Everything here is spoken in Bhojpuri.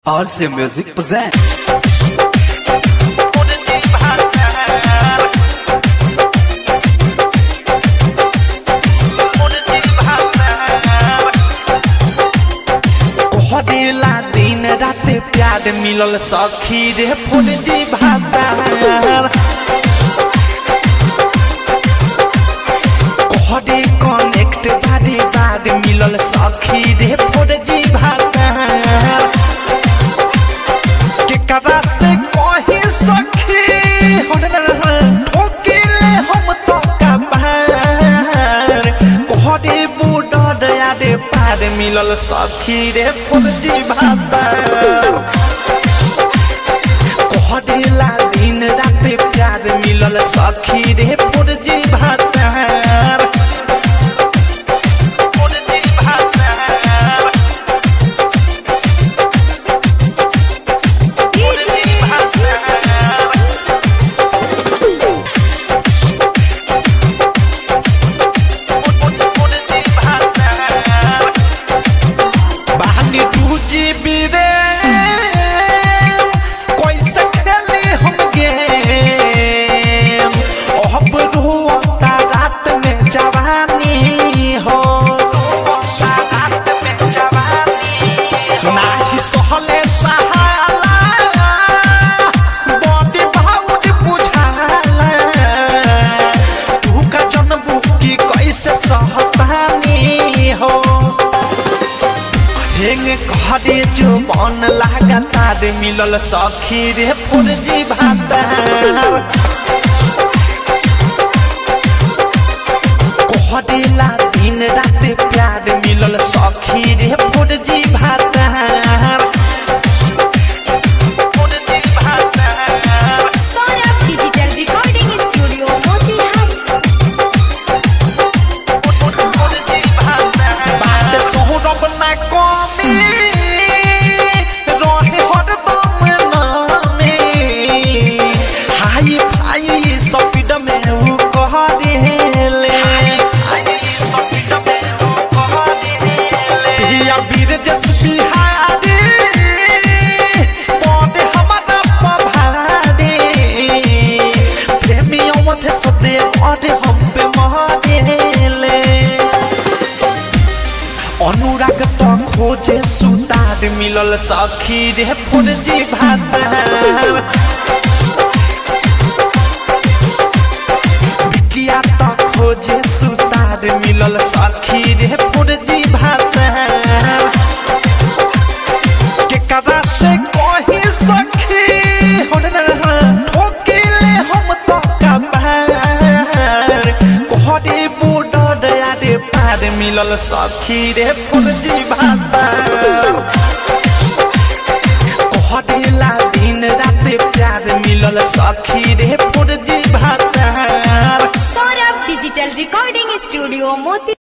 RC Music presents दिन रात प्यार मिलल सखी रे फुलजी भातार कोहरे कनेक्ट बारी बार मिलल सखी रे फुलजी भातार के करा से कही सखी ठोकिले हम तो कबार कोहरे बूढ़ यारे पार मिलल सखी रे फुलजी भातार कोहरेला दिन रात प्यार मिलल सखी रे फुलजी भातार फुलजी भातार फुलजी भातार फुलजी भातार बानी टूजी बिरे कोई सकली हम गेम अब रोता रात में जवानी हो रोता रात में जवानी नाही सहले सहाला बॉडी भाउड बुझाला तू का जनबू की कैसे सहतानी हो हेंग कहरे जो मन लगातार मिलल सखी रे फुलजी भातार कहरेला दिन रात प्यार मिलल सखी रे फुलजी भातार फुलजी भातार Saurabh digital recording studio Motihari. फुलजी भातार बात सोहरब ना कमी रहे हरदम नामे हाई फाई स्पीड में उ कहरेले हाई स्पीड में उ कहरेले या वीर जस बिहारी पौधे हमारा पभारे प्रेमियों मथे सदे और हम पे मारेले अनुराग तो खोजे सुतार मिलल सखी रे फुलजी भातार बिकिया तो खोजे सुतार मिलल सखी रे फुलजी भातार के करा से कही सखी ठोकिले हम तो कबार कोहरे बूढ़ यारे पार मिलल सखी रे फुलजी भातार कोहरेला दिन रात प्यार मिलल सखी रे फुलजी भातार सौरभ डिजिटल रिकॉर्डिंग स्टूडियो मोती